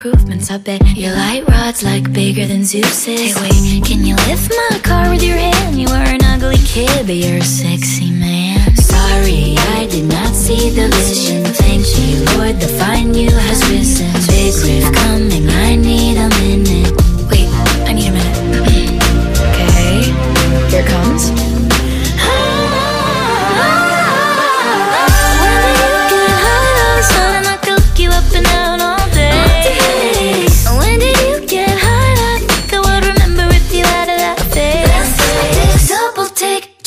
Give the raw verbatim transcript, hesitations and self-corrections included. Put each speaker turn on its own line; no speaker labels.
Improvements, I bet your light rod's like bigger than Zeus's. Hey wait, can you lift my car with your hand? You were an ugly kid, but you're a sexy man. Sorry, I did not see the vision. Thank you, Lord, the fine you has risen. Big riff coming, I need